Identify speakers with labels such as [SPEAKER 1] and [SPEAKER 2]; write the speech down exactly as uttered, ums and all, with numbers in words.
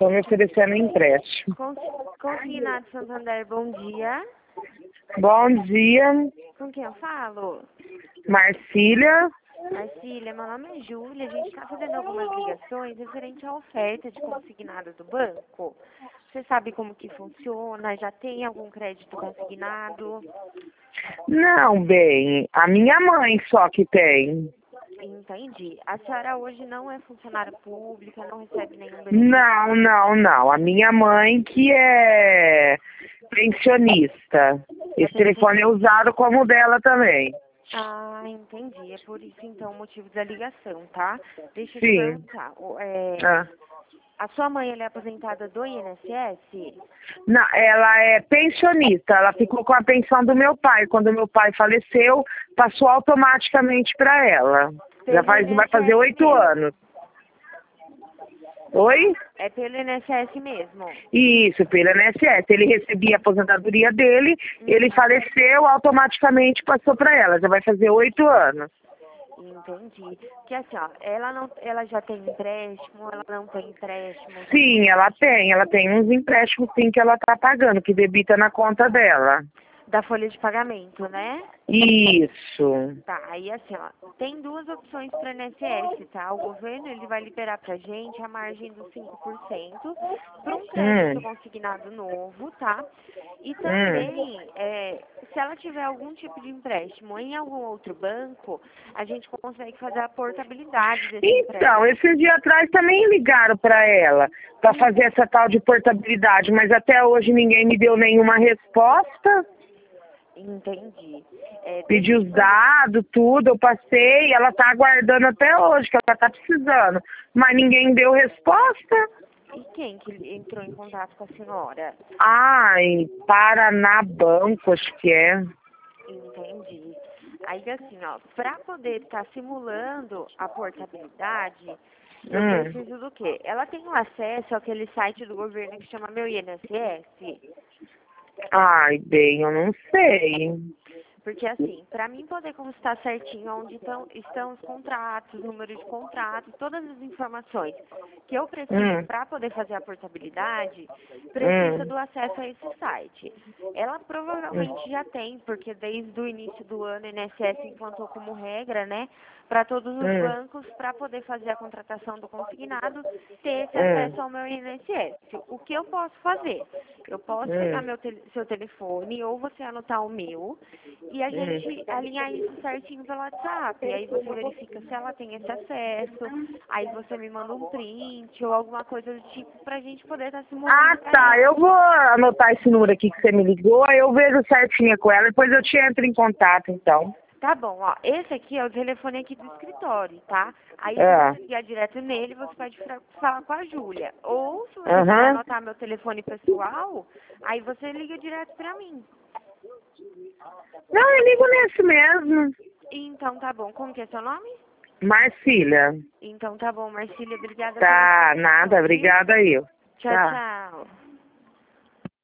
[SPEAKER 1] Estão me oferecendo empréstimo.
[SPEAKER 2] Con- Consignado Santander, bom dia.
[SPEAKER 1] Bom dia,
[SPEAKER 2] Com quem eu falo?
[SPEAKER 1] Marcília.
[SPEAKER 2] Marcília, meu nome é Júlia. A gente está fazendo algumas ligações referente à oferta de consignado do banco. Você sabe como que funciona? Já tem algum crédito consignado?
[SPEAKER 1] Não, bem, a minha mãe só que tem.
[SPEAKER 2] Entendi. A senhora hoje não é funcionária pública, não recebe nenhum benefício?
[SPEAKER 1] Não, não, não. A minha mãe que é pensionista. Esse telefone é usado como o dela também.
[SPEAKER 2] Ah, entendi. É por isso, então, o motivo da ligação, tá? Deixa eu te
[SPEAKER 1] Sim.
[SPEAKER 2] perguntar. o- é,
[SPEAKER 1] Ah.
[SPEAKER 2] A sua mãe, ela é aposentada do I N S S?
[SPEAKER 1] Não, ela é pensionista. Ela ficou com a pensão do meu pai. Quando meu pai faleceu, passou automaticamente para ela. Já faz, vai fazer oito anos. Oi?
[SPEAKER 2] É pelo I N S S mesmo?
[SPEAKER 1] Isso, pelo I N S S. Ele recebia a aposentadoria dele, ele faleceu, automaticamente passou para ela. Já vai fazer oito anos.
[SPEAKER 2] Entendi. Que assim, ó, ela, não, ela já tem empréstimo, ela não tem empréstimo?
[SPEAKER 1] Sim, ela tem. Ela tem uns empréstimos sim que ela tá pagando, que debita na conta dela.
[SPEAKER 2] Da folha de pagamento, né?
[SPEAKER 1] Isso.
[SPEAKER 2] Tá, aí assim, ó, tem duas opções para o I N S S, tá? O governo, ele vai liberar pra gente a margem dos cinco por cento para um crédito
[SPEAKER 1] Hum.
[SPEAKER 2] consignado novo, tá? E
[SPEAKER 1] Hum.
[SPEAKER 2] também, é, se ela tiver algum tipo de empréstimo em algum outro banco, a gente consegue fazer a portabilidade desse
[SPEAKER 1] Então,
[SPEAKER 2] empréstimo.
[SPEAKER 1] esses dias atrás também ligaram para ela para fazer essa tal de portabilidade, mas até hoje ninguém me deu nenhuma resposta.
[SPEAKER 2] Entendi. É,
[SPEAKER 1] Pedi
[SPEAKER 2] deixa eu
[SPEAKER 1] os
[SPEAKER 2] te perguntar.
[SPEAKER 1] dados, tudo, eu passei, ela tá aguardando até hoje, que ela tá precisando. Mas ninguém deu resposta.
[SPEAKER 2] E quem que entrou em contato com a senhora?
[SPEAKER 1] Ai, Paraná Banco, acho que é.
[SPEAKER 2] Entendi. Aí assim, ó, para poder estar simulando a portabilidade, eu
[SPEAKER 1] Hum.
[SPEAKER 2] preciso do quê? Ela tem um acesso àquele site do governo que chama Meu I N S S?
[SPEAKER 1] Ai, bem, eu não sei.
[SPEAKER 2] Porque assim, para mim poder constar certinho onde estão, estão os contratos, número de contratos, todas as informações que eu preciso
[SPEAKER 1] Hum.
[SPEAKER 2] para poder fazer a portabilidade, precisa
[SPEAKER 1] Hum.
[SPEAKER 2] do acesso a esse site. Ela provavelmente já tem, porque desde o início do ano o I N S S implantou como regra, né, para todos os
[SPEAKER 1] Hum.
[SPEAKER 2] bancos, para poder fazer a contratação do consignado, ter esse
[SPEAKER 1] Hum.
[SPEAKER 2] acesso ao meu I N S S. O que eu posso fazer? Eu posso pegar
[SPEAKER 1] Hum.
[SPEAKER 2] meu te- seu telefone ou você anotar o meu e a gente alinhar isso certinho pelo WhatsApp. E aí você verifica se ela tem esse acesso, aí você me manda um print ou alguma coisa do tipo pra gente poder estar simulando
[SPEAKER 1] Ah,
[SPEAKER 2] pra
[SPEAKER 1] tá.
[SPEAKER 2] ela.
[SPEAKER 1] Eu vou anotar esse número aqui que você me ligou, aí eu vejo certinho com ela, depois eu te entro em contato, então.
[SPEAKER 2] Tá bom, ó. Esse aqui é o telefone aqui do escritório, tá? Aí se
[SPEAKER 1] É.
[SPEAKER 2] você ligar direto nele, você pode fra- falar com a Júlia. Ou se você quiser
[SPEAKER 1] Aham.
[SPEAKER 2] anotar meu telefone pessoal, aí você liga direto pra mim.
[SPEAKER 1] Não, eu ligo nesse mesmo.
[SPEAKER 2] Então tá bom. Como que é seu nome?
[SPEAKER 1] Marcília.
[SPEAKER 2] Então tá bom, Marcília. Obrigada pela
[SPEAKER 1] Tá,
[SPEAKER 2] informação,
[SPEAKER 1] nada,
[SPEAKER 2] viu?
[SPEAKER 1] obrigada aí.
[SPEAKER 2] Tchau,
[SPEAKER 1] Tá.
[SPEAKER 2] tchau.